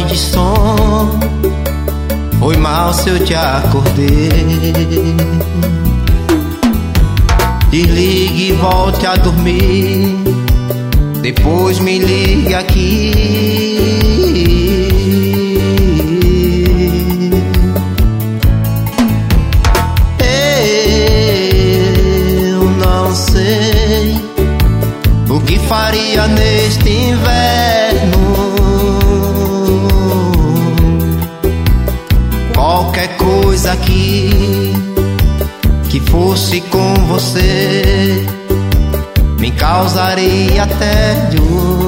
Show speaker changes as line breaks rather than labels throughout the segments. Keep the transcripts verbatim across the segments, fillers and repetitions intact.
voz de som. Foi mal se eu te acordei. Desligue e volte a dormir. Depois me ligue aqui. Eu não sei o que faria neste inverno. Qualquer coisa aqui que fosse com você me causaria tédio.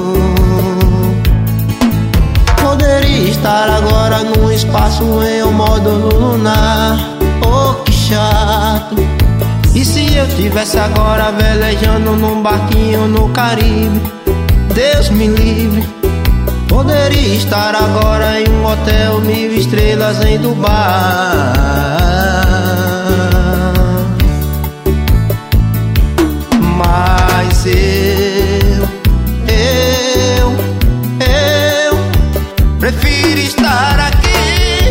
Poderia estar agora num espaço em um módulo lunar. Oh, que chato. E se eu tivesse agora velejando num barquinho no Caribe? Deus me livre. Poderia estar agora em um hotel mil estrelas em Dubai. Mas eu, eu, eu prefiro estar aqui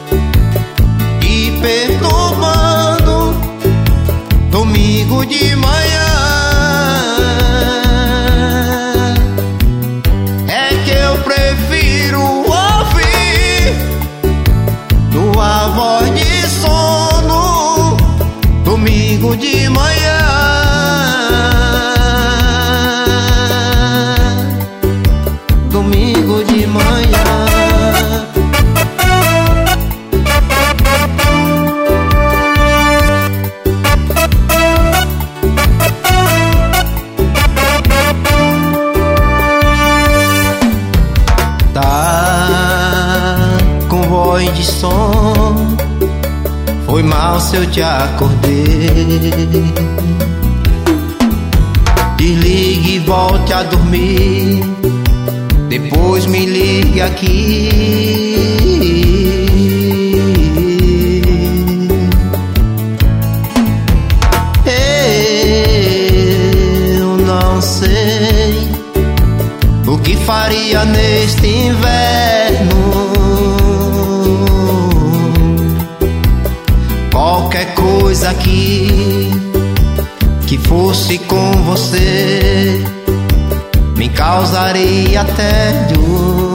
e perturbando domingo de manhã. É que eu prefiro ouvir tua voz de sono domingo de manhã. Domingo de manhã. Tá com voz de som. Foi mal se eu te acordei. Desligue e volte a dormir. Depois me ligue aqui. Eu não sei o que faria neste inverno. Qualquer coisa aqui que fosse com você me causaria tédio.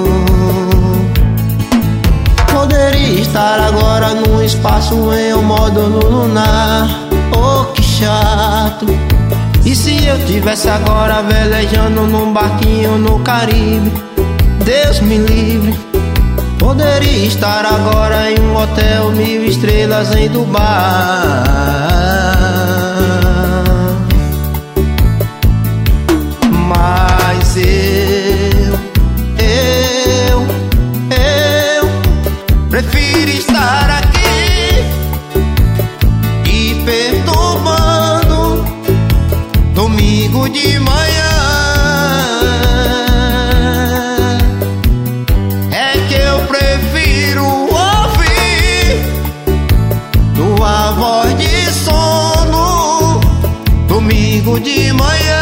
Poderia estar agora num espaço em um módulo lunar. Oh, que chato. E se eu tivesse agora velejando num barquinho no Caribe? Deus me livre. Poderia estar agora em um hotel mil estrelas em Dubai. Mas eu, eu, eu prefiro estar aqui e perturbando domingo de manhã. É que eu prefiro ouvir tua voz de sono domingo de manhã.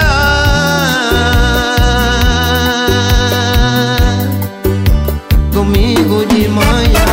Domingo de manhã.